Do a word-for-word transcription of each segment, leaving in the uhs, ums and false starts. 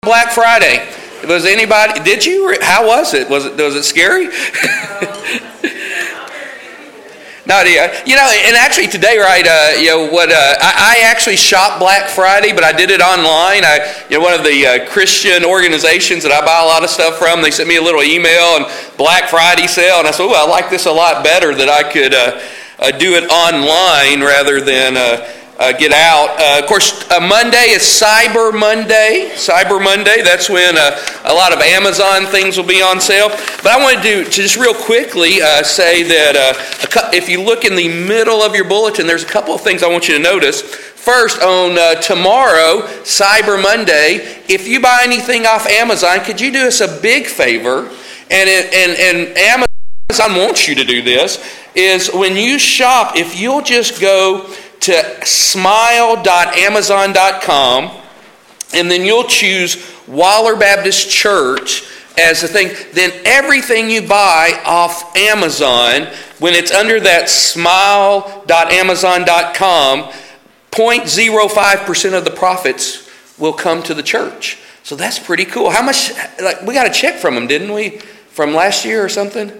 Black Friday? Was anybody, did you? How was it? Was it, was it scary? No, you know, and actually today, right, uh, you know, what, uh, I, I actually shopped Black Friday, but I did it online. I, you know, one of the uh, Christian organizations that I buy a lot of stuff from, they sent me a little email and Black Friday sale, and I said, well, I like this a lot better that I could uh, uh, do it online rather than uh, uh, get out. Uh, of course, uh, Monday is Cyber Monday. Cyber Monday, that's when uh, a lot of Amazon things will be on sale. But I wanted to, to just real quickly uh, say that uh, a, if you look in the middle of your bulletin, there's a couple of things I want you to notice. First, on uh, tomorrow, Cyber Monday, if you buy anything off Amazon, could you do us a big favor? And, it, and, and Amazon wants you to do this, is when you shop, if you'll just go to smile dot amazon dot com, and then you'll choose Waller Baptist Church as the thing, then everything you buy off Amazon, when it's under that smile dot amazon dot com, zero point zero five percent of the profits will come to the church. So that's pretty cool. How much, like, we got a check from them, didn't we? From last year or something?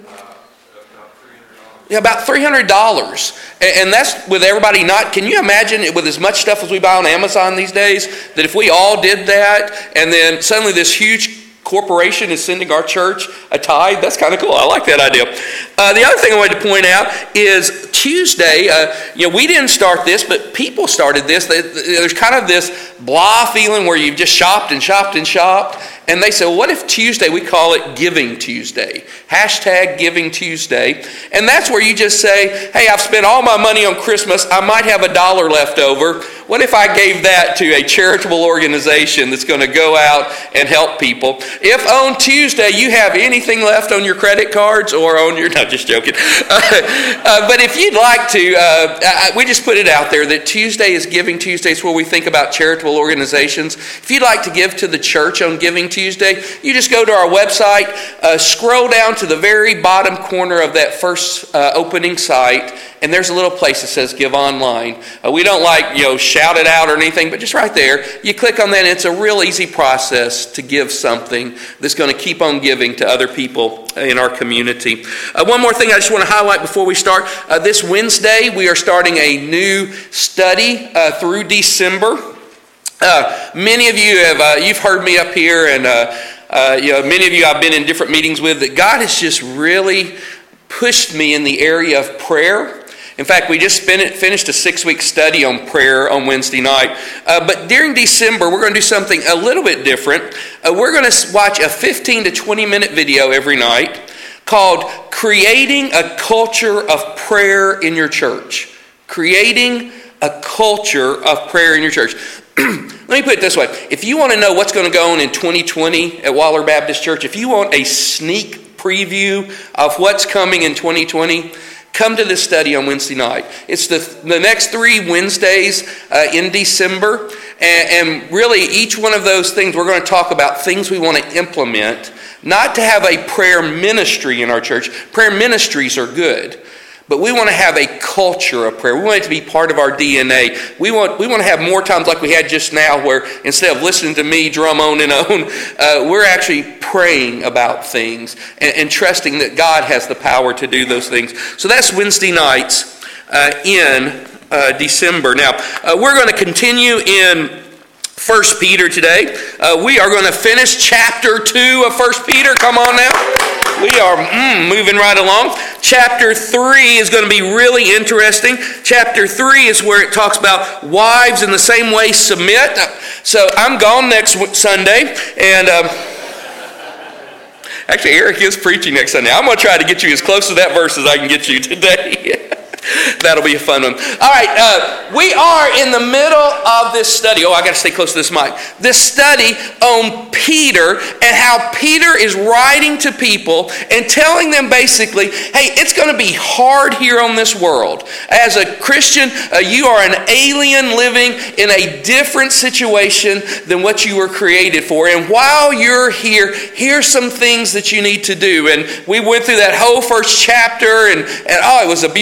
Yeah, about three hundred dollars. And that's with everybody not, can you imagine it with as much stuff as we buy on Amazon these days, that if we all did that, and then suddenly this huge corporation is sending our church a tithe? That's kind of cool. I like that idea. Uh, the other thing I wanted to point out is Tuesday, uh, you know, we didn't start this, but people started this. There's kind of this blah feeling where you've just shopped and shopped and shopped. And they said, well, what if Tuesday we call it Giving Tuesday? Hashtag Giving Tuesday. And that's where you just say, hey, I've spent all my money on Christmas. I might have a dollar left over. What if I gave that to a charitable organization that's going to go out and help people? If on Tuesday you have anything left on your credit cards or on your, no, just joking. Uh, uh, but if you'd like to, uh, I, we just put it out there that Tuesday is Giving Tuesday. It's where we think about charitable organizations. If you'd like to give to the church on Giving Tuesday, you just go to our website, uh, scroll down to the very bottom corner of that first uh, opening site, and there's a little place that says Give Online. Uh, we don't like, you know, shout it out or anything, but just right there, you click on that, and it's a real easy process to give something that's going to keep on giving to other people in our community. Uh, one more thing I just want to highlight before we start. Uh, this Wednesday, we are starting a new study uh, through December. Uh, many of you have, uh, you've heard me up here, and uh, uh, you know, many of you I've been in different meetings with, that God has just really pushed me in the area of prayer. In fact, we just finished a six-week study on prayer on Wednesday night. Uh, but during December, we're going to do something a little bit different. Uh, we're going to watch a fifteen to twenty minute video every night called Creating a Culture of Prayer in Your Church. Creating a culture of prayer in your church. Let me put it this way. If you want to know what's going to go on in twenty twenty at Waller Baptist Church, if you want a sneak preview of what's coming in twenty twenty, come to this study on Wednesday night. It's the, the next three Wednesdays uh, in December. And, and really, each one of those things, we're going to talk about things we want to implement. Not to have a prayer ministry in our church. Prayer ministries are good. But we want to have a culture of prayer. We want it to be part of our D N A. We want we want to have more times like we had just now, where instead of listening to me drum on and on, uh, we're actually praying about things and, and trusting that God has the power to do those things. So that's Wednesday nights uh, in uh, December. Now, uh, we're going to continue in First Peter today. Uh, we are going to finish chapter two of First Peter. Come on now. We are mm, moving right along. Chapter three is going to be really interesting. Chapter three is where it talks about wives in the same way submit. So I'm gone next Sunday, and um, actually Eric is preaching next Sunday. I'm going to try to get you as close to that verse as I can get you today. That'll be a fun one. All right, uh, we are in the middle of this study. Oh, I got to stay close to this mic. This study on Peter and how Peter is writing to people and telling them basically, hey, it's going to be hard here on this world. As a Christian, uh, you are an alien living in a different situation than what you were created for. And while you're here, here's some things that you need to do. And we went through that whole first chapter, and, and oh, it was a beautiful thing. And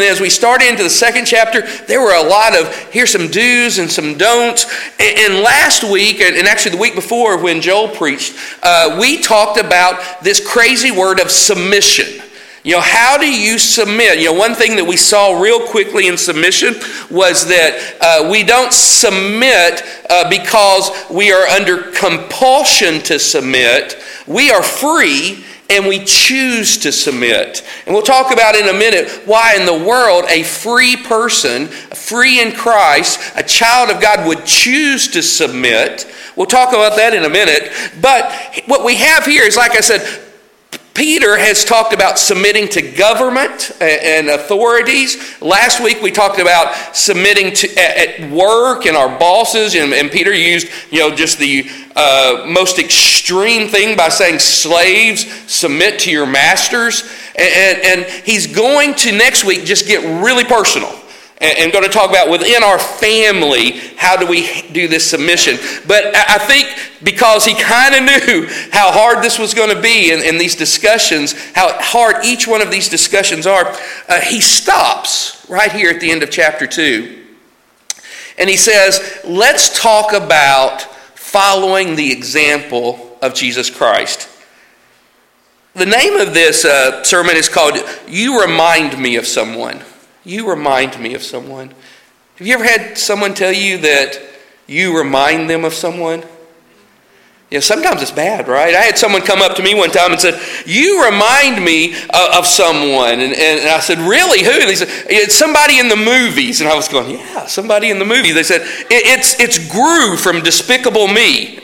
as we started into the second chapter, there were a lot of, here's some do's and some don'ts. And, and last week, and actually the week before when Joel preached, uh, we talked about this crazy word of submission. You know, how do you submit? You know, one thing that we saw real quickly in submission was that uh, we don't submit uh, because we are under compulsion to submit. We are free and we choose to submit. And we'll talk about in a minute why in the world a free person, free in Christ, a child of God would choose to submit. We'll talk about that in a minute. But what we have here is, like I said, Peter has talked about submitting to government and authorities. Last week we talked about submitting to at work and our bosses, and, and Peter used, you know, just the uh, most extreme thing by saying, slaves, submit to your masters. And, and, and he's going to next week just get really personal. And going to talk about within our family, how do we do this submission. But I think because he kind of knew how hard this was going to be in, in these discussions, how hard each one of these discussions are, uh, he stops right here at the end of chapter two. And he says, let's talk about following the example of Jesus Christ. The name of this uh, sermon is called, You Remind Me of Someone. You remind me of someone. Have you ever had someone tell you that you remind them of someone? Yeah, sometimes it's bad, right? I had someone come up to me one time and said, you remind me of, of someone. And, and I said, really? Who? And they said, it's somebody in the movies. And I was going, yeah, somebody in the movies. They said, it, it's, it's Gru from Despicable Me.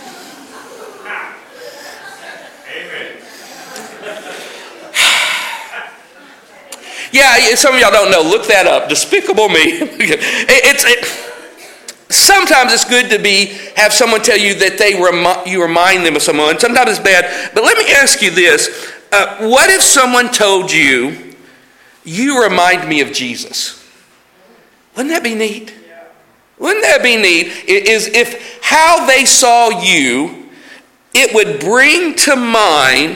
Yeah, some of y'all don't know. Look that up. Despicable Me. It's it, sometimes it's good to be have someone tell you that they remi- you remind them of someone. Sometimes it's bad. But let me ask you this: uh, what if someone told you, "You remind me of Jesus"? Wouldn't that be neat? Wouldn't that be neat? Is if how they saw you, it would bring to mind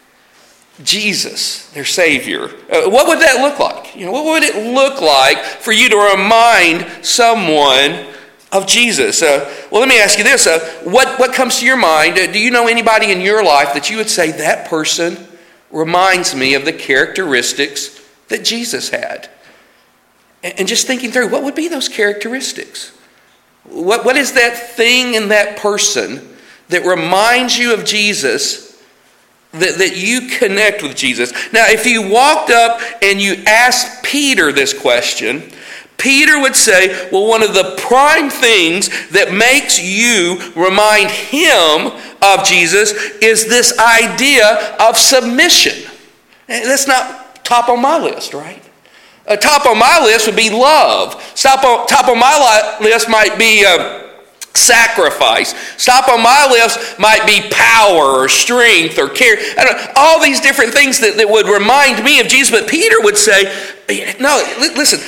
Jesus, their Savior. Uh, what would that look like? You know, what would it look like for you to remind someone of Jesus? Uh, well, let me ask you this. Uh, what, what comes to your mind? Uh, do you know anybody in your life that you would say, that person reminds me of the characteristics that Jesus had? And, and just thinking through, what would be those characteristics? What, what is that thing in that person that reminds you of Jesus, That, that you connect with Jesus? Now, if you walked up and you asked Peter this question, Peter would say, well, one of the prime things that makes you remind him of Jesus is this idea of submission. And that's not top on my list, right? Uh, top on my list would be love. Top on, top on my li- list might be Uh, sacrifice. Stop on my list might be power or strength or care. I don't know, all these different things that, that would remind me of Jesus. But Peter would say, no, listen,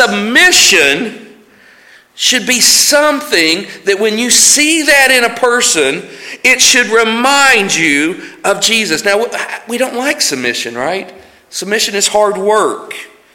submission should be something that when you see that in a person, it should remind you of Jesus. Now, we don't like submission, right? Submission is hard work.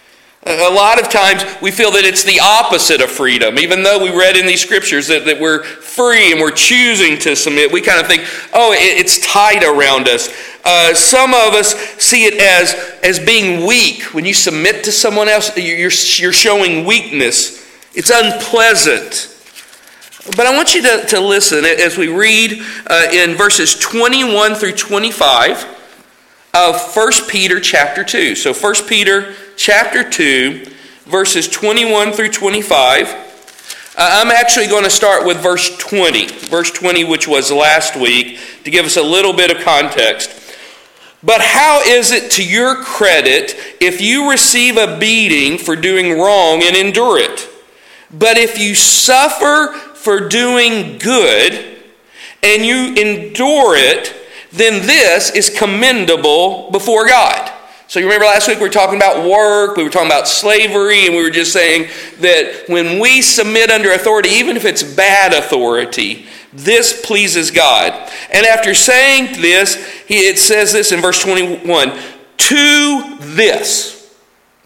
A lot of times we feel that it's the opposite of freedom. Even though we read in these scriptures that, that we're free and we're choosing to submit, we kind of think, oh, it, it's tight around us. Uh, some of us see it as, as being weak. When you submit to someone else, you're, you're showing weakness. It's unpleasant. But I want you to, to listen as we read uh, in verses twenty-one through twenty-five of First Peter chapter two. So First Peter chapter two, verses twenty-one through twenty-five. Uh, I'm actually going to start with verse twenty. Verse twenty, which was last week, to give us a little bit of context. But how is it to your credit if you receive a beating for doing wrong and endure it? But if you suffer for doing good and you endure it, then this is commendable before God. So you remember last week we were talking about work, we were talking about slavery, and we were just saying that when we submit under authority, even if it's bad authority, this pleases God. And after saying this, it says this in verse twenty-one, to this,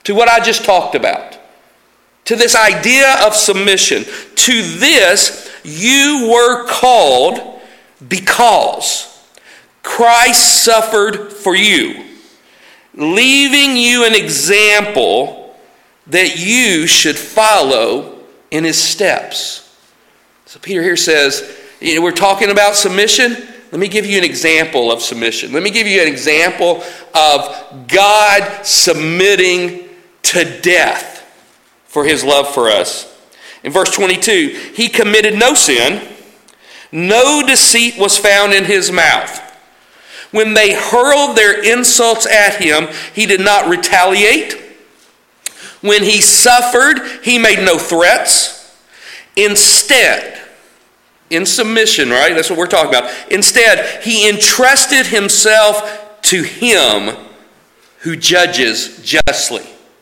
to what I just talked about, to this idea of submission. To this you were called because Christ suffered for you, leaving you an example that you should follow in his steps. So Peter here says, you know, we're talking about submission. Let me give you an example of submission. Let me give you an example of God submitting to death for his love for us. In verse twenty-two, he committed no sin. No deceit was found in his mouth. When they hurled their insults at him, he did not retaliate. When he suffered, he made no threats. Instead, in submission, right? That's what we're talking about. Instead, he entrusted himself to him who judges justly.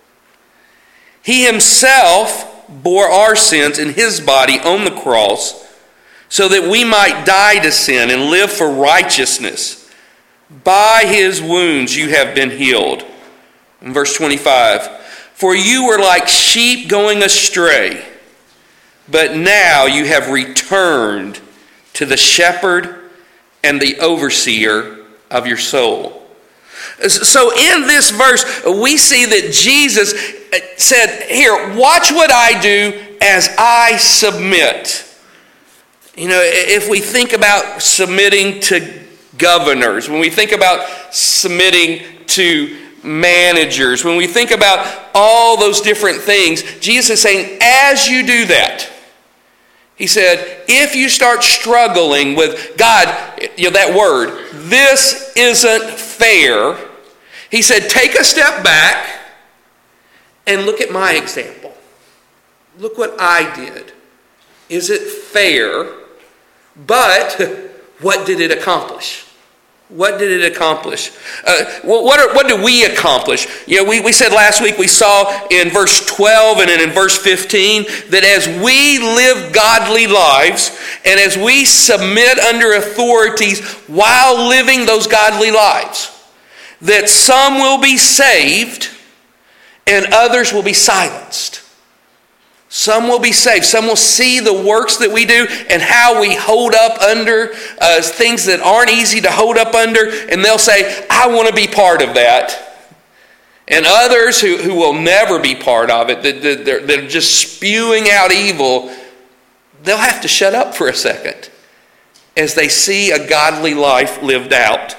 He himself bore our sins in his body on the cross so that we might die to sin and live for righteousness. By his wounds you have been healed. In verse twenty-five, for you were like sheep going astray, but now you have returned to the shepherd and the overseer of your soul. So in this verse, we see that Jesus said, here, watch what I do as I submit. You know, if we think about submitting to governors, when we think about submitting to managers, when we think about all those different things, Jesus is saying, as you do that, he said, if you start struggling with God, you know, that word, this isn't fair, he said, take a step back and look at my example. Look what I did. Is it fair? But what did it accomplish? What did it accomplish? Uh, what, are, what did we accomplish? You know, we, we said last week, we saw in verse twelve and then in verse fifteen that as we live godly lives and as we submit under authorities while living those godly lives, that some will be saved and others will be silenced. Some will be saved. Some will see the works that we do and how we hold up under uh, things that aren't easy to hold up under, and they'll say, I want to be part of that. And others who, who will never be part of it, that, that, they're, they're just spewing out evil, they'll have to shut up for a second as they see a godly life lived out.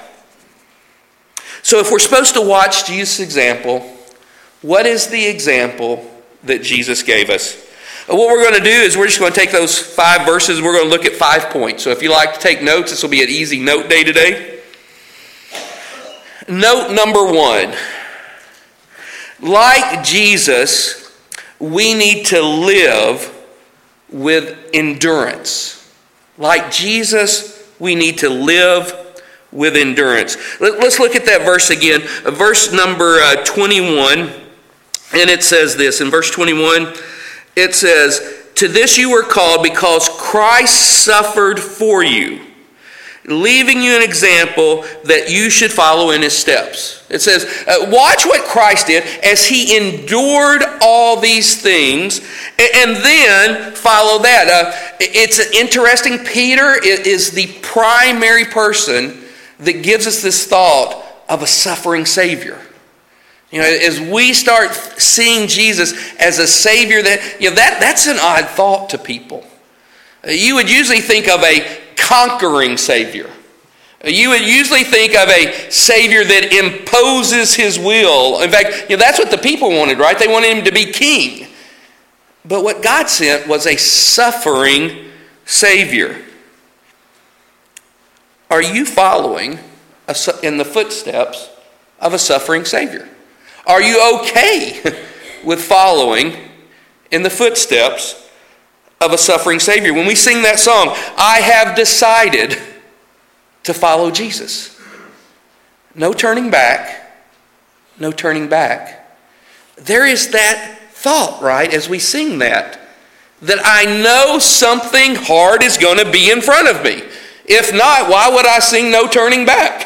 So if we're supposed to watch Jesus' example, what is the example that Jesus gave us? What we're going to do is we're just going to take those five verses. We're going to look at five points. So if you like to take notes, this will be an easy note day today. Note number one. Like Jesus, we need to live with endurance. Like Jesus, we need to live with endurance. Let's look at that verse again. Verse number twenty-one. And it says this in verse twenty-one. It says, to this you were called because Christ suffered for you, leaving you an example that you should follow in his steps. It says, uh, watch what Christ did as he endured all these things, and, and then follow that. Uh, it's interesting. Peter is the primary person that gives us this thought of a suffering Savior. You know, as we start seeing Jesus as a Savior, that you know that that's an odd thought to people. You would usually think of a conquering Savior. You would usually think of a Savior that imposes his will. In fact, you know, that's what the people wanted, right? They wanted him to be king. But what God sent was a suffering Savior. Are you following in the footsteps of a suffering Savior? Are you okay with following in the footsteps of a suffering Savior? When we sing that song, I have decided to follow Jesus. No turning back. No turning back. There is that thought, right, as we sing that, that I know something hard is going to be in front of me. If not, why would I sing no turning back?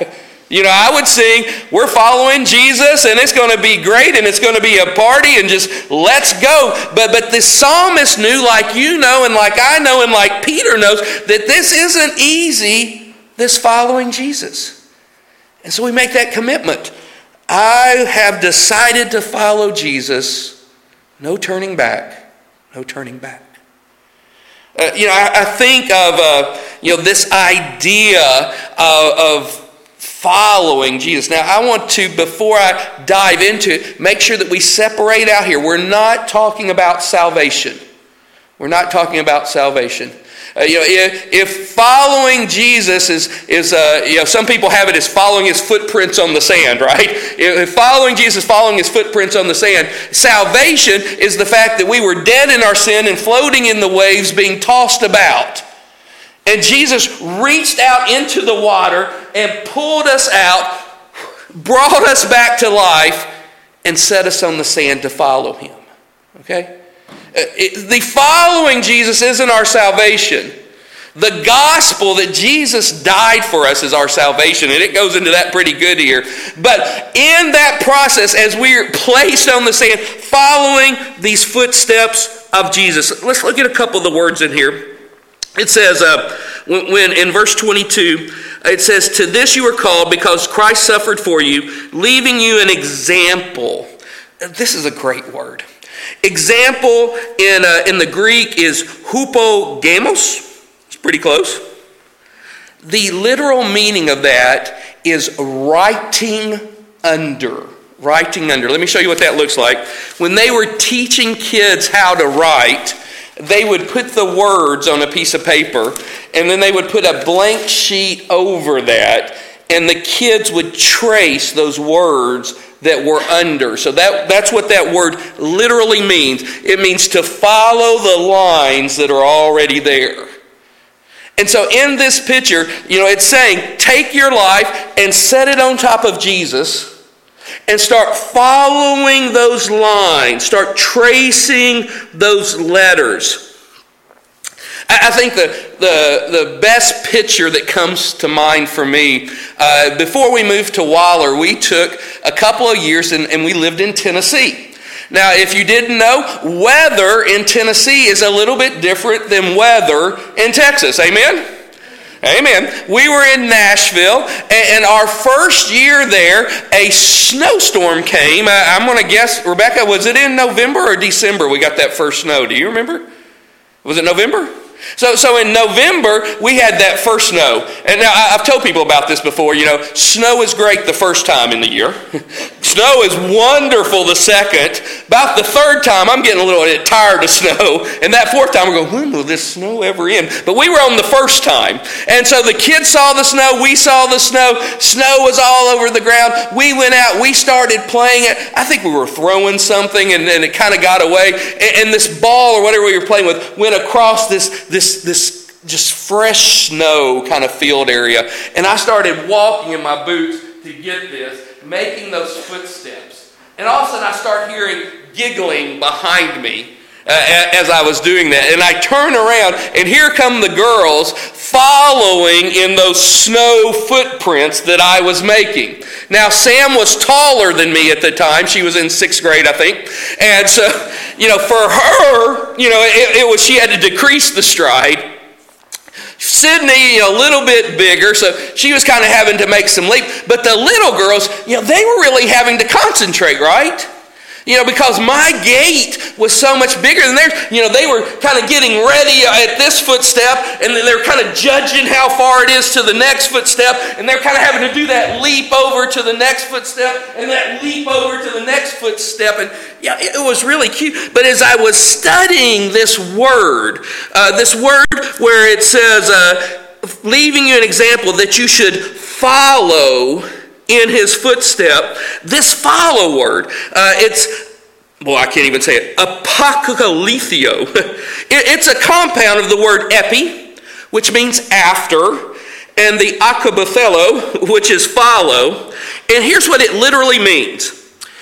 You know, I would sing, we're following Jesus and it's going to be great and it's going to be a party and just let's go. But but the psalmist knew, like you know and like I know and like Peter knows, that this isn't easy, this following Jesus. And so we make that commitment. I have decided to follow Jesus. No turning back. No turning back. Uh, you know, I, I think of, uh, you know, this idea of, of following Jesus. Now, I want to, before I dive into it, make sure that we separate out here. We're not talking about salvation. We're not talking about salvation. Uh, you know, if, if following Jesus is, is uh, you know, some people have it as following his footprints on the sand, right? If following Jesus, following his footprints on the sand, salvation is the fact that we were dead in our sin and floating in the waves, being tossed about. And Jesus reached out into the water and pulled us out, brought us back to life, and set us on the sand to follow him. Okay? It, the following Jesus isn't our salvation. The gospel that Jesus died for us is our salvation, and it goes into that pretty good here. But in that process, as we're placed on the sand, following these footsteps of Jesus, let's look at a couple of the words in here. It says, uh, when, when in verse twenty-two, it says, "To this you are called, because Christ suffered for you, leaving you an example." This is a great word. Example in uh, in the Greek is hupogamos. It's pretty close. The literal meaning of that is writing under. Writing under. Let me show you what that looks like. When they were teaching kids how to write, they would put the words on a piece of paper, and then they would put a blank sheet over that, and the kids would trace those words that were under. So that, that's what that word literally means. It means to follow the lines that are already there. And so in this picture, you know, it's saying, take your life and set it on top of Jesus and start following those lines. Start tracing those letters. I think the, the, the best picture that comes to mind for me, uh, before we moved to Waller, we took a couple of years and, and we lived in Tennessee. Now, if you didn't know, weather in Tennessee is a little bit different than weather in Texas. Amen? Amen. We were in Nashville, and our first year there, a snowstorm came. I'm going to guess, Rebecca, was it in November or December we got that first snow? Do you remember? Was it November? So so in November, we had that first snow. And now, I've told people about this before. You know, snow is great the first time in the year. Snow is wonderful the second. About the third time, I'm getting a little bit tired of snow. And that fourth time, we're going, when will this snow ever end? But we were on the first time. And so the kids saw the snow. We saw the snow. Snow was all over the ground. We went out. We started playing it. I think we were throwing something, and, and it kind of got away. And, and this ball or whatever we were playing with went across this This this just fresh snow kind of field area. And I started walking in my boots to get this, making those footsteps. And all of a sudden I start hearing giggling behind me uh, as I was doing that. And I turn around, and here come the girls following in those snow footprints that I was making. Now, Sam was taller than me at the time. She was in sixth grade, I think. And so, you know, for her, you know, it, it was, she had to decrease the stride. Sydney, you know, a little bit bigger, so she was kind of having to make some leap. But the little girls, you know, they were really having to concentrate, right? You know, because my gait was so much bigger than theirs. You know, they were kind of getting ready at this footstep, and then they were kind of judging how far it is to the next footstep, and they're kind of having to do that leap over to the next footstep, and that leap over to the next footstep. And yeah, it was really cute. But as I was studying this word, uh, this word where it says, uh, leaving you an example that you should follow in his footstep, this follow word, uh, it's, boy, I can't even say it, apokalithio. it, it's a compound of the word epi, which means after, and the akabathelo, which is follow. And here's what it literally means.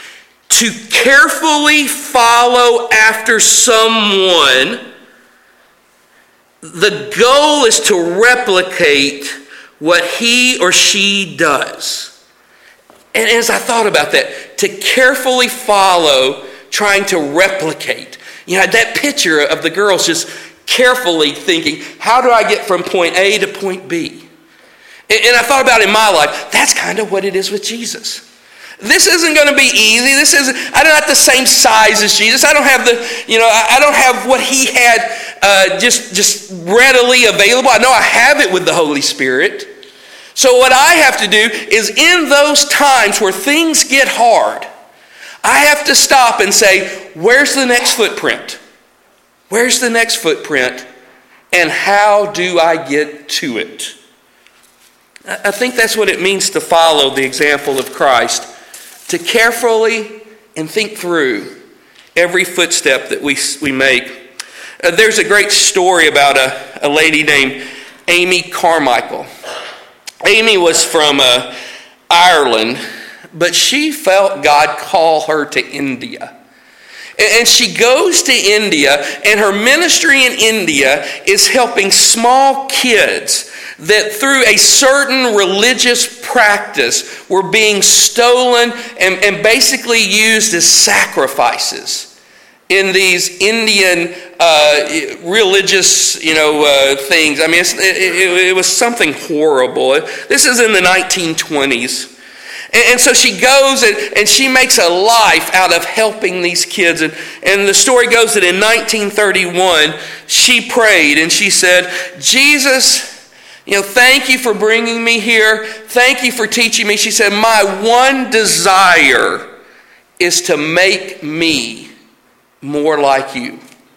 To carefully follow after someone, the goal is to replicate what he or she does. And as I thought about that, to carefully follow, trying to replicate. You know, that picture of the girls just carefully thinking, how do I get from point A to point B? And I thought about in my life, that's kind of what it is with Jesus. This isn't going to be easy. This isn't, I'm not the same size as Jesus. I don't have the, you know, I don't have what he had uh, just, just readily available. I know I have it with the Holy Spirit. So what I have to do is in those times where things get hard, I have to stop and say, where's the next footprint? Where's the next footprint? And how do I get to it? I think that's what it means to follow the example of Christ. To carefully and think through every footstep that we, we make. Uh, there's a great story about a, a lady named Amy Carmichael. Amy was from uh, Ireland, but she felt God call her to India. And she goes to India, and her ministry in India is helping small kids that through a certain religious practice were being stolen and, and basically used as sacrifices in these Indian uh, religious, you know, uh, things. I mean, it's, it, it, it was something horrible. This is in the nineteen twenties. And so she goes and, and she makes a life out of helping these kids. And, and the story goes that in nineteen thirty-one, she prayed and she said, Jesus, you know, thank you for bringing me here. Thank you for teaching me. She said, my one desire is to make me more like you.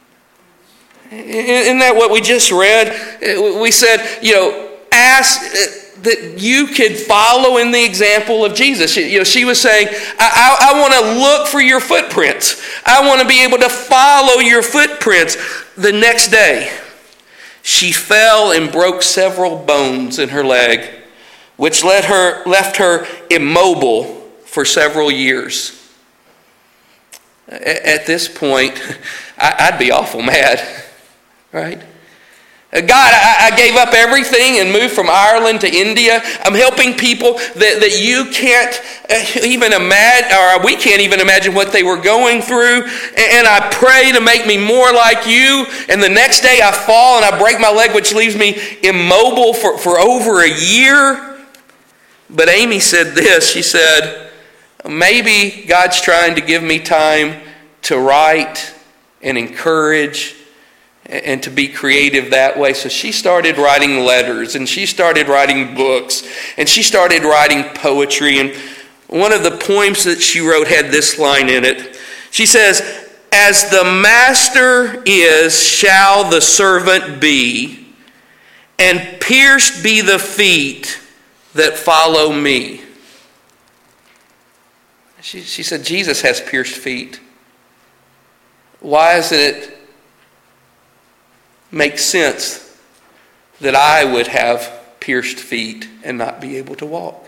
Isn't that what we just read? We said, you know, ask that you could follow in the example of Jesus. She, you know, she was saying, I, I, I want to look for your footprints. I want to be able to follow your footprints. The next day, she fell and broke several bones in her leg, which led her, left her immobile for several years. At this point, I'd be awful mad, right? God, I, I gave up everything and moved from Ireland to India. I'm helping people that, that you can't even imagine, or we can't even imagine what they were going through. And I pray to make me more like you. And the next day I fall and I break my leg, which leaves me immobile for, for over a year. But Amy said this. She said, maybe God's trying to give me time to write and encourage and to be creative that way. So she started writing letters, and she started writing books, and she started writing poetry. And one of the poems that she wrote had this line in it. She says, as the master is, shall the servant be, and pierced be the feet that follow me. She, she said, Jesus has pierced feet. Why isn't it make sense that I would have pierced feet and not be able to walk?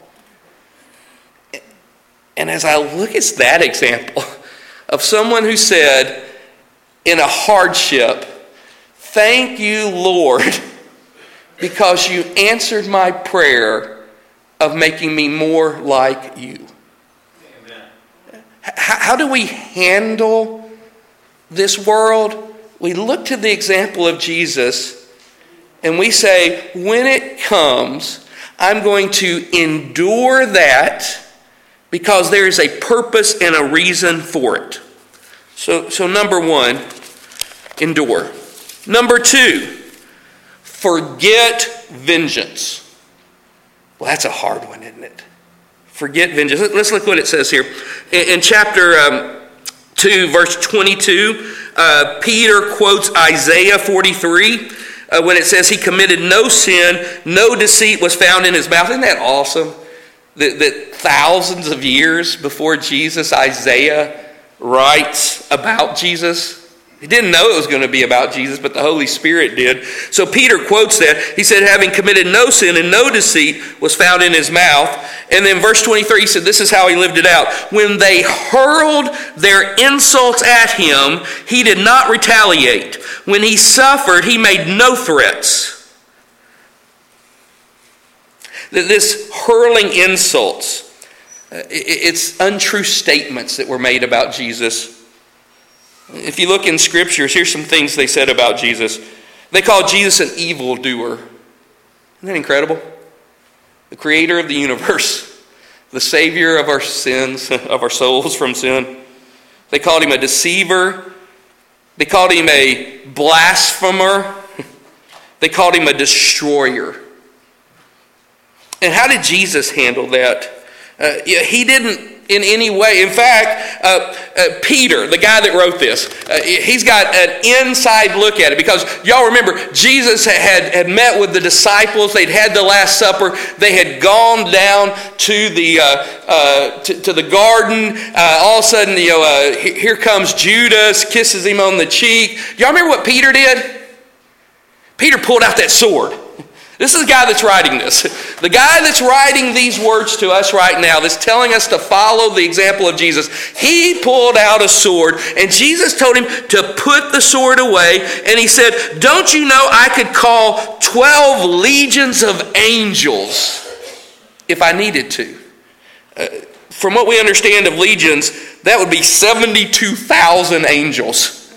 And as I look at that example of someone who said in a hardship, thank you, Lord, because you answered my prayer of making me more like you. Amen. How, how do we handle this world? We look to the example of Jesus and we say, when it comes, I'm going to endure that because there is a purpose and a reason for it. So, so number one, endure. Number two, forget vengeance. Well, that's a hard one, isn't it? Forget vengeance. Let's look what it says here. In, in chapter um, two, verse twenty-two, uh, Peter quotes Isaiah forty-three uh, when it says he committed no sin, no deceit was found in his mouth. Isn't that awesome? That, that thousands of years before Jesus, Isaiah writes about Jesus. He didn't know it was going to be about Jesus, but the Holy Spirit did. So Peter quotes that. He said, having committed no sin and no deceit was found in his mouth. And then verse twenty-three, he said, this is how he lived it out. When they hurled their insults at him, he did not retaliate. When he suffered, he made no threats. This hurling insults. It's untrue statements that were made about Jesus. If you look in scriptures, here's some things they said about Jesus. They called Jesus an evildoer. Isn't that incredible? The creator of the universe, the savior of our sins, of our souls from sin. They called him a deceiver. They called him a blasphemer. They called him a destroyer. And how did Jesus handle that? Uh, he didn't in any way. In fact, uh, uh, Peter, the guy that wrote this, uh, he's got an inside look at it, because y'all remember Jesus had, had met with the disciples. They'd had the Last Supper. They had gone down to the uh, uh, to, to the garden. Uh, all of a sudden, you know, uh, here comes Judas, kisses him on the cheek. Y'all remember what Peter did? Peter pulled out that sword. This is the guy that's writing this. The guy that's writing these words to us right now, that's telling us to follow the example of Jesus, he pulled out a sword, and Jesus told him to put the sword away, and he said, don't you know I could call twelve legions of angels if I needed to? Uh, from what we understand of legions, that would be seventy-two thousand angels.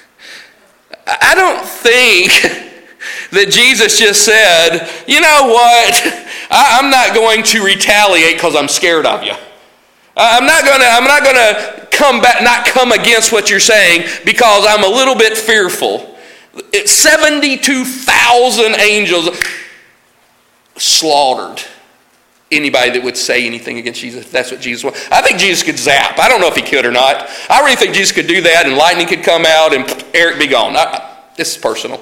I don't think that Jesus just said, you know what, I, I'm not going to retaliate because I'm scared of you. I'm not going to I'm not going to come back, not come against what you're saying because I'm a little bit fearful. It's seventy-two thousand angels slaughtered anybody that would say anything against Jesus. That's what Jesus wanted. I think Jesus could zap. I don't know if he could or not. I really think Jesus could do that, and lightning could come out and Eric be gone. I, this is personal.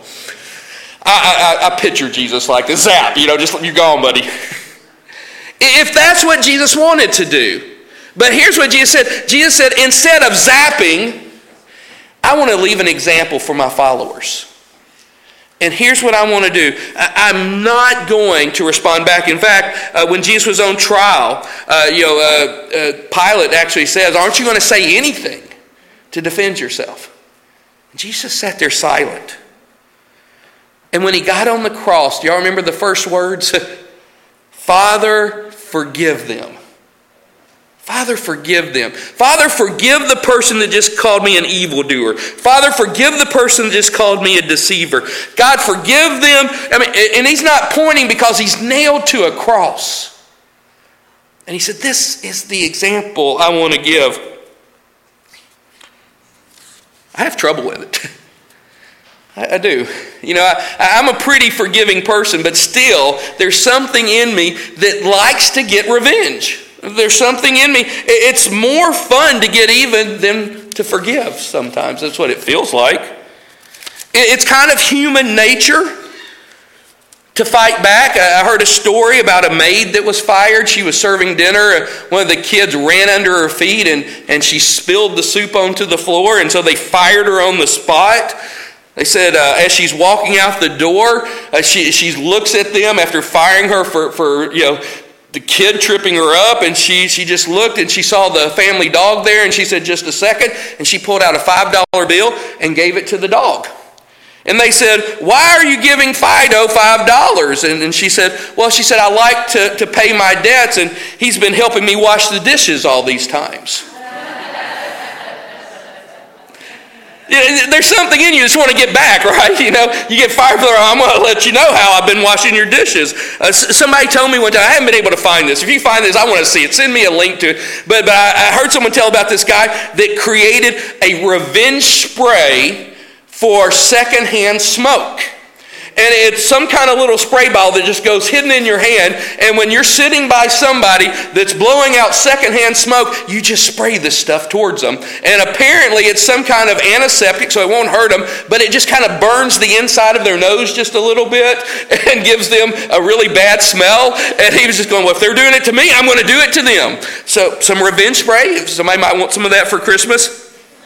I, I, I picture Jesus like this, zap, you know, just you're gone, buddy. If that's what Jesus wanted to do. But here's what Jesus said. Jesus said, instead of zapping, I want to leave an example for my followers. And here's what I want to do. I, I'm not going to respond back. In fact, uh, when Jesus was on trial, uh, you know, uh, uh, Pilate actually says, aren't you going to say anything to defend yourself? And Jesus sat there silent. And when he got on the cross, do y'all remember the first words? Father, forgive them. Father, forgive them. Father, forgive the person that just called me an evildoer. Father, forgive the person that just called me a deceiver. God, forgive them. I mean, and he's not pointing because he's nailed to a cross. And he said, this is the example I want to give. I have trouble with it. I do. You know, I, I'm a pretty forgiving person, but still, there's something in me that likes to get revenge. There's something in me. It's more fun to get even than to forgive sometimes. That's what it feels like. It's kind of human nature to fight back. I heard a story about a maid that was fired. She was serving dinner. One of the kids ran under her feet, and, and she spilled the soup onto the floor, and so they fired her on the spot. They said uh, as she's walking out the door, uh, she she looks at them after firing her for, for you know the kid tripping her up, and she she just looked and she saw the family dog there, and she said, just a second, and she pulled out a five dollar bill and gave it to the dog. And they said, why are you giving Fido five dollars? And, and she said, well, she said, I like to, to pay my debts, and he's been helping me wash the dishes all these times. There's something in you that just want to get back, right? You know, you get fired for, I'm going to let you know how I've been washing your dishes. Uh, somebody told me one time, I haven't been able to find this. If you find this, I want to see it. Send me a link to it. But, but I, I heard someone tell about this guy that created a revenge spray for secondhand smoke. And it's some kind of little spray bottle that just goes hidden in your hand. And when you're sitting by somebody that's blowing out secondhand smoke, you just spray this stuff towards them. And apparently it's some kind of antiseptic, so it won't hurt them, but it just kind of burns the inside of their nose just a little bit and gives them a really bad smell. And he was just going, well, if they're doing it to me, I'm going to do it to them. So some revenge spray, if somebody might want some of that for Christmas.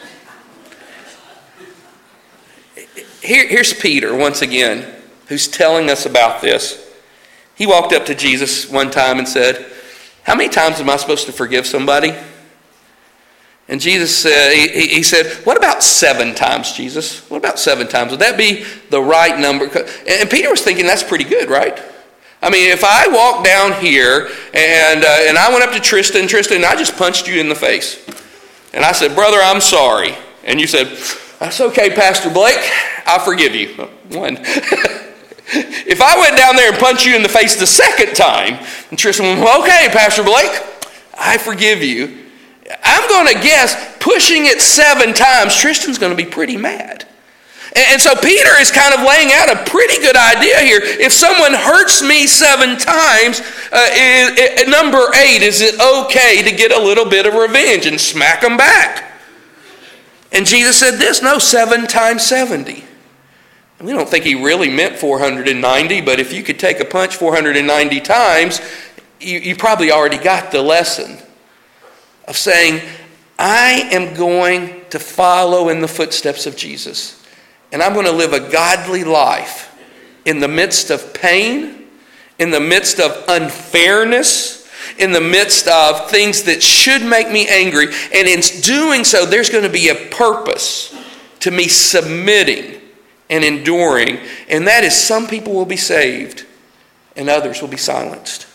Here, here's Peter once again, who's telling us about this. He walked up to Jesus one time and said, how many times am I supposed to forgive somebody? And Jesus said, he, he said, what about seven times, Jesus? What about seven times? Would that be the right number? And Peter was thinking, that's pretty good, right? I mean, if I walked down here and uh, and I went up to Tristan, Tristan, and I just punched you in the face. And I said, brother, I'm sorry. And you said, that's okay, Pastor Blake. I forgive you. One. If I went down there and punched you in the face the second time, and Tristan went, well, okay, Pastor Blake, I forgive you. I'm going to guess, pushing it seven times, Tristan's going to be pretty mad. And, and so Peter is kind of laying out a pretty good idea here. If someone hurts me seven times, uh, it, it, number eight, is it okay to get a little bit of revenge and smack them back? And Jesus said this, no, seven times seventy. We don't think he really meant four hundred ninety, but if you could take a punch four hundred ninety times, you, you probably already got the lesson of saying, I am going to follow in the footsteps of Jesus. And I'm going to live a godly life in the midst of pain, in the midst of unfairness, in the midst of things that should make me angry. And in doing so, there's going to be a purpose to me submitting and enduring, and that is some people will be saved and others will be silenced.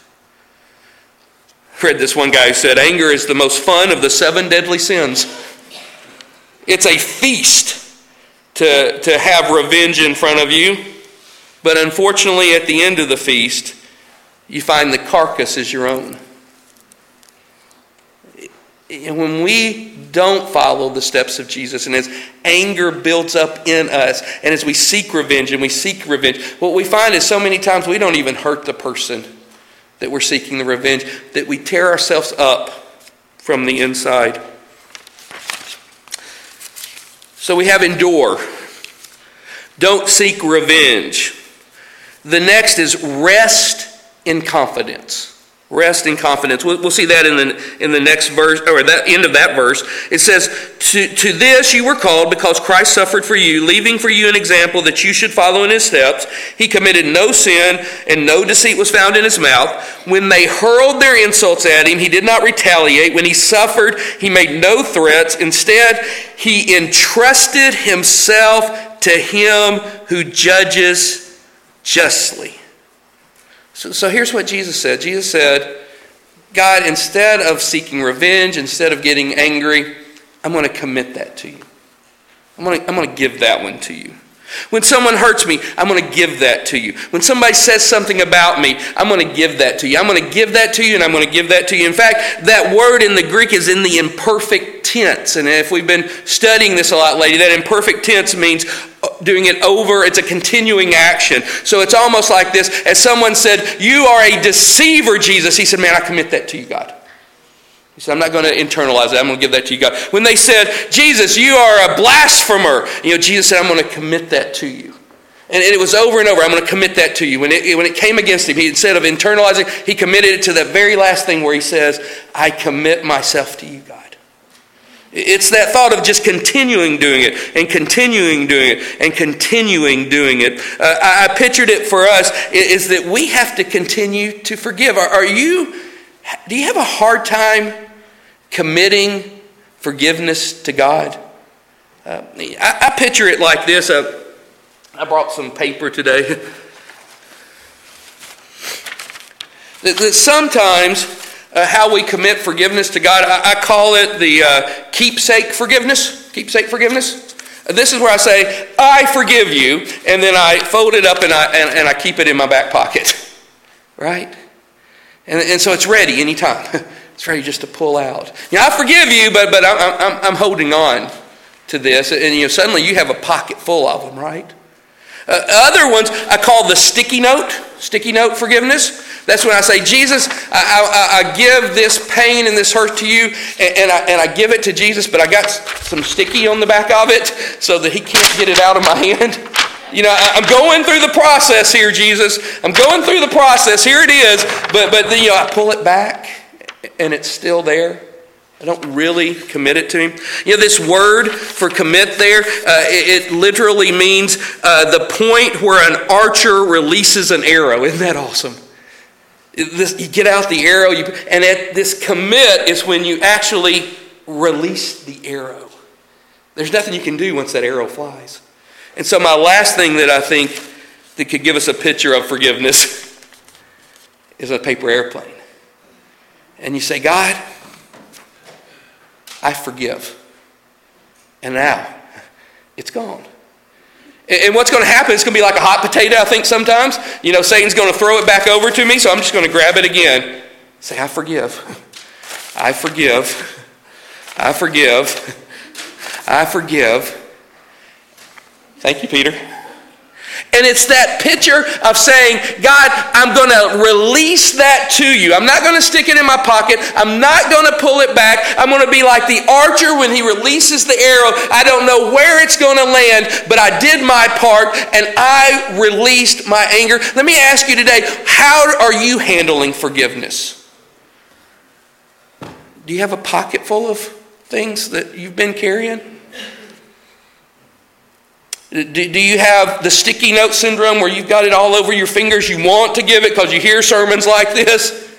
I read this one guy who said, anger is the most fun of the seven deadly sins. It's a feast to, to have revenge in front of you, but unfortunately at the end of the feast, you find the carcass is your own. And when we don't follow the steps of Jesus, and as anger builds up in us, and as we seek revenge and we seek revenge, what we find is so many times we don't even hurt the person that we're seeking the revenge, that we tear ourselves up from the inside. So we have endure. Don't seek revenge. The next is rest in confidence. Rest in confidence. We'll, we'll see that in the in the next verse, or that end of that verse. It says, to, to this you were called because Christ suffered for you, leaving for you an example that you should follow in his steps. He committed no sin, and no deceit was found in his mouth. When they hurled their insults at him, he did not retaliate. When he suffered, he made no threats. Instead, he entrusted himself to him who judges justly. So, so here's what Jesus said. Jesus said, God, instead of seeking revenge, instead of getting angry, I'm going to commit that to you. I'm going to, I'm going to give that one to you. When someone hurts me, I'm going to give that to you. When somebody says something about me, I'm going to give that to you. I'm going to give that to you, and I'm going to give that to you. In fact, that word in the Greek is in the imperfect tense. And if we've been studying this a lot lately, that imperfect tense means doing it over. It's a continuing action. So it's almost like this. As someone said, you are a deceiver, Jesus. He said, man, I commit that to you, God. He said, I'm not going to internalize it. I'm going to give that to you, God. When they said, Jesus, you are a blasphemer, you know, Jesus said, I'm going to commit that to you. And it was over and over. I'm going to commit that to you. When it, when it came against him, he, instead of internalizing, he committed it to that very last thing where he says, I commit myself to you, God. It's that thought of just continuing doing it and continuing doing it and continuing doing it. Uh, I, I pictured it for us is that we have to continue to forgive. Are, are you, do you have a hard time committing forgiveness to God? Uh, I, I picture it like this. Uh, I brought some paper today. that, that sometimes Uh, how we commit forgiveness to God, I, I call it the uh, keepsake forgiveness. Keepsake forgiveness. Uh, this is where I say, I forgive you, and then I fold it up and I and, and I keep it in my back pocket. Right? And, and so it's ready anytime. It's ready just to pull out. You know, I forgive you, but but I'm, I'm, I'm holding on to this. And you know, suddenly you have a pocket full of them, right? Uh, other ones I call the sticky note. Sticky note forgiveness. That's when I say, Jesus, I, I, I give this pain and this hurt to you, and, and, I, and I give it to Jesus, but I got some sticky on the back of it so that he can't get it out of my hand. You know, I, I'm going through the process here, Jesus. I'm going through the process. Here it is. But, but then, you know, I pull it back, and it's still there. I don't really commit it to him. You know, this word for commit there, uh, it, it literally means uh, the point where an archer releases an arrow. Isn't that awesome? This, you get out the arrow, you, and at this commit is when you actually release the arrow. There's nothing you can do once that arrow flies. And so my last thing that I think that could give us a picture of forgiveness is a paper airplane. And you say, God, I forgive. And now, it's gone. And what's going to happen, it's going to be like a hot potato, I think, sometimes. You know, Satan's going to throw it back over to me, so I'm just going to grab it again. Say, I forgive. I forgive. I forgive. I forgive. Thank you, Peter. And it's that picture of saying, God, I'm going to release that to you. I'm not going to stick it in my pocket. I'm not going to pull it back. I'm going to be like the archer when he releases the arrow. I don't know where it's going to land, but I did my part and I released my anger. Let me ask you today, how are you handling forgiveness? Do you have a pocket full of things that you've been carrying? Do, do you have the sticky note syndrome where you've got it all over your fingers? You want to give it because you hear sermons like this?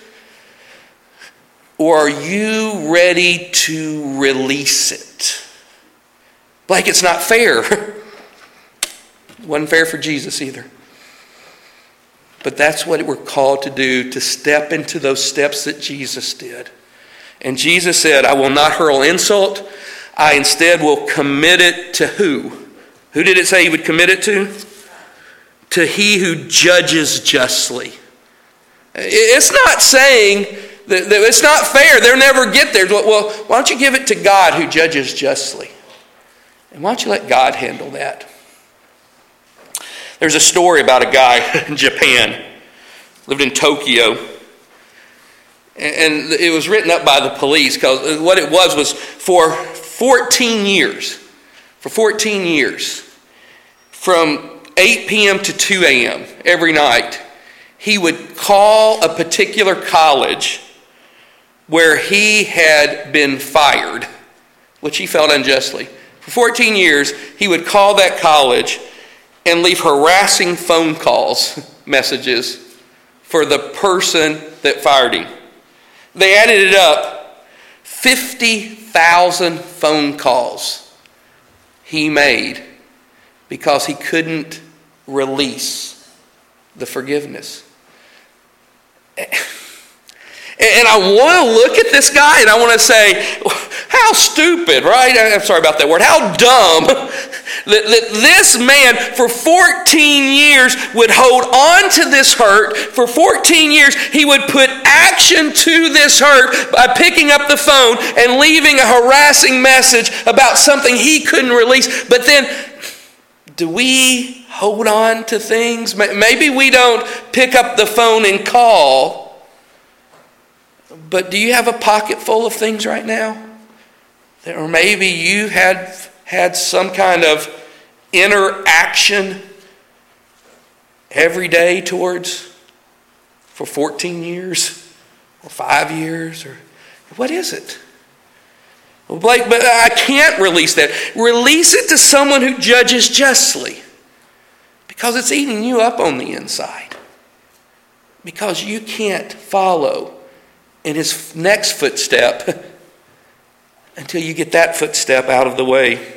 Or are you ready to release it? Like it's not fair. It wasn't fair for Jesus either. But that's what we're called to do, to step into those steps that Jesus did. And Jesus said, I will not hurl insult. I instead will commit it to who? Who did it say he would commit it to? To he who judges justly. It's not saying that, that it's not fair. They'll never get there. Well, why don't you give it to God who judges justly? And why don't you let God handle that? There's a story about a guy in Japan, lived in Tokyo. And it was written up by the police because what it was was for fourteen years. For fourteen years, from eight p.m. to two a.m. every night, he would call a particular college where he had been fired, which he felt unjustly. For fourteen years, he would call that college and leave harassing phone calls, messages, for the person that fired him. They added it up, fifty thousand phone calls he made because he couldn't release the forgiveness. And I want to look at this guy and I want to say, how stupid, right? I'm sorry about that word. How dumb that, that this man for fourteen years would hold on to this hurt. For fourteen years, he would put action to this hurt by picking up the phone and leaving a harassing message about something he couldn't release. But then, do we hold on to things? Maybe we don't pick up the phone and call. But do you have a pocket full of things right now? Or maybe you had had some kind of interaction every day towards for fourteen years or five years or what is it? Well, Blake, but I can't release that. Release it to someone who judges justly because it's eating you up on the inside. Because you can't follow in his next footstep until you get that footstep out of the way.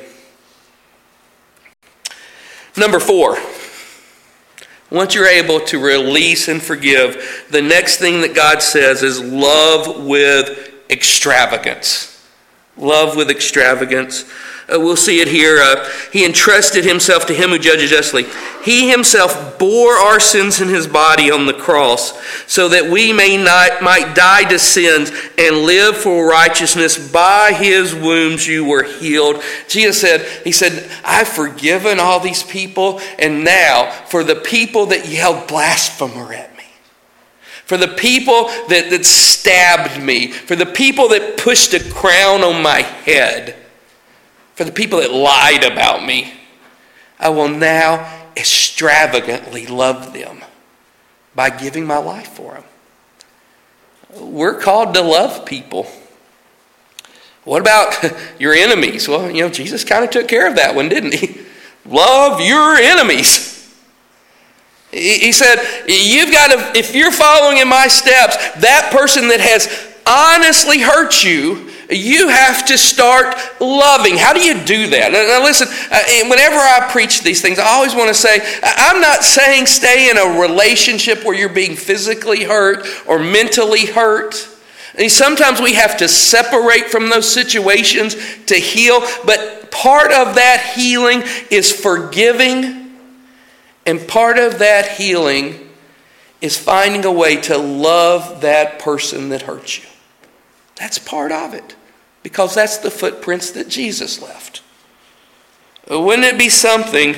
Number four, once you're able to release and forgive, the next thing that God says is love with extravagance. Love with extravagance. Uh, we'll see it here. Uh, he entrusted himself to him who judges justly. He himself bore our sins in his body on the cross so that we may not might die to sins and live for righteousness. By his wounds you were healed. Jesus said, he said, I've forgiven all these people, and now for the people that yelled blasphemer at me, for the people that, that stabbed me, for the people that pushed a crown on my head, for the people that lied about me, I will now extravagantly love them by giving my life for them. We're called to love people. What about your enemies? Well, you know, Jesus kind of took care of that one, didn't he? Love your enemies. He said, you've got to, if you're following in my steps, that person that has honestly hurt you, You have to start loving. How do you do that? Now listen, whenever I preach these things, I always want to say, I'm not saying stay in a relationship where you're being physically hurt or mentally hurt. And sometimes we have to separate from those situations to heal, but part of that healing is forgiving, and part of that healing is finding a way to love that person that hurt you. That's part of it, because that's the footprints that Jesus left. Wouldn't it be something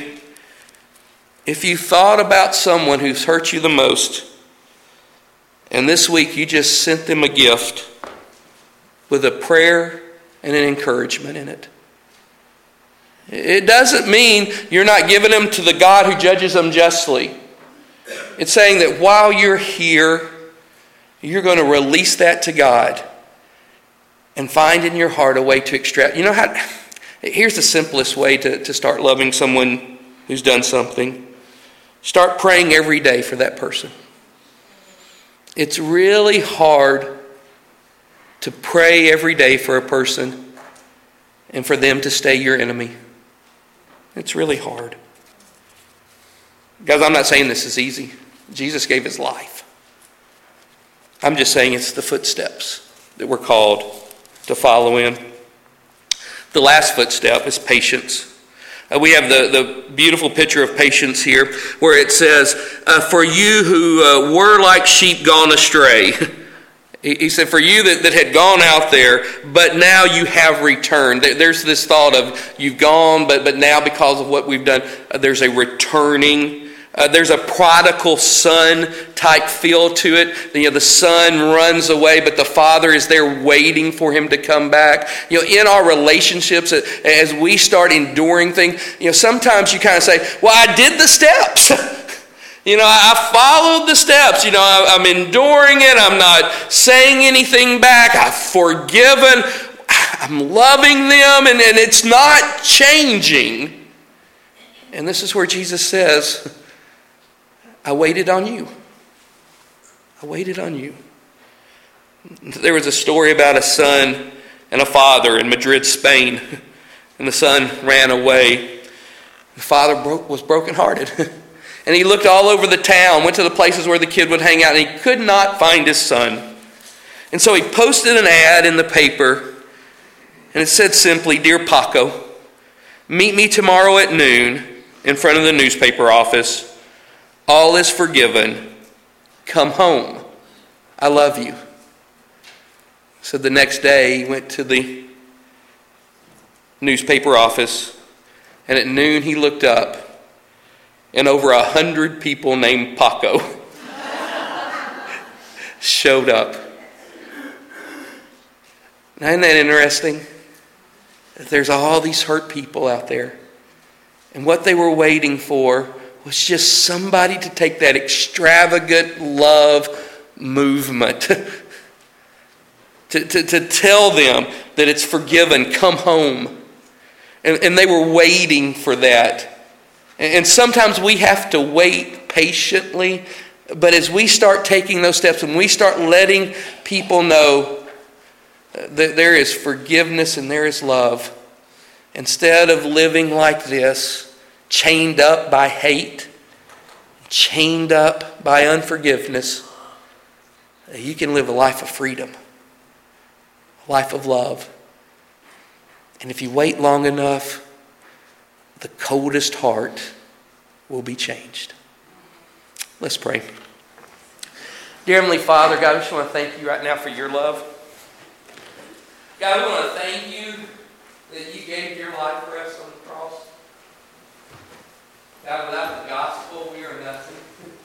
if you thought about someone who's hurt you the most, and this week you just sent them a gift with a prayer and an encouragement in it? It doesn't mean you're not giving them to the God who judges them justly. It's saying that while you're here, you're going to release that to God and find in your heart a way to extract. You know how? Here's the simplest way to, to start loving someone who's done something. Start praying every day for that person. It's really hard to pray every day for a person and for them to stay your enemy. It's really hard. Guys, I'm not saying this is easy. Jesus gave his life. I'm just saying it's the footsteps that we're called to follow in. The last footstep is patience. Uh, we have the, the beautiful picture of patience here where it says, uh, for you who uh, were like sheep gone astray. He said, for you that, that had gone out there, but now you have returned. There's this thought of you've gone, but, but now because of what we've done, uh, there's a returning. Uh, there's a prodigal son type feel to it. You know, the son runs away, but the father is there waiting for him to come back. You know, in our relationships, as we start enduring things, you know, sometimes you kind of say, well, I did the steps. You know, I followed the steps. You know, I'm enduring it. I'm not saying anything back. I've forgiven. I'm loving them, and, and it's not changing. And this is where Jesus says, I waited on you. I waited on you. There was a story about a son and a father in Madrid, Spain. And the son ran away. The father broke, was brokenhearted. And he looked all over the town, went to the places where the kid would hang out, and he could not find his son. And so he posted an ad in the paper, and it said simply, Dear Paco, meet me tomorrow at noon in front of the newspaper office. All is forgiven. Come home. I love you. So the next day he went to the newspaper office, and at noon he looked up, and over a hundred people named Paco showed up. Now, isn't that interesting? There's all these hurt people out there, and what they were waiting for was just somebody to take that extravagant love movement to, to, to tell them that it's forgiven, come home. And, and they were waiting for that. And, and sometimes we have to wait patiently, but as we start taking those steps and we start letting people know that there is forgiveness and there is love, instead of living like this, chained up by hate, chained up by unforgiveness, you can live a life of freedom, a life of love. And if you wait long enough, the coldest heart will be changed. Let's pray. Dear Heavenly Father, God, I just want to thank you right now for your love. God, we want to thank you that you gave your life for us on the cross. God, without the gospel, we are nothing.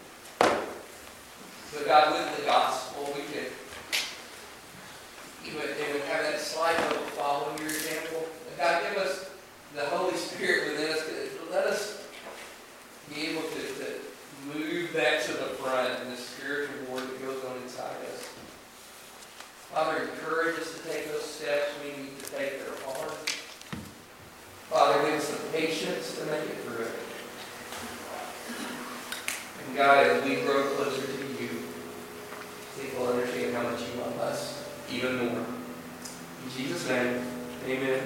But God, with the gospel, we could, you would, it would have that slight hope of following your example. God, give us the Holy Spirit within us. Let us be able to, to move that to the front and the spiritual war that goes on inside us. Father, encourage us to take those steps we need to take that are hard. Father, give us the patience to make it through it. And God, as we grow closer to you, people understand how much you love us even more. In Jesus' name, amen.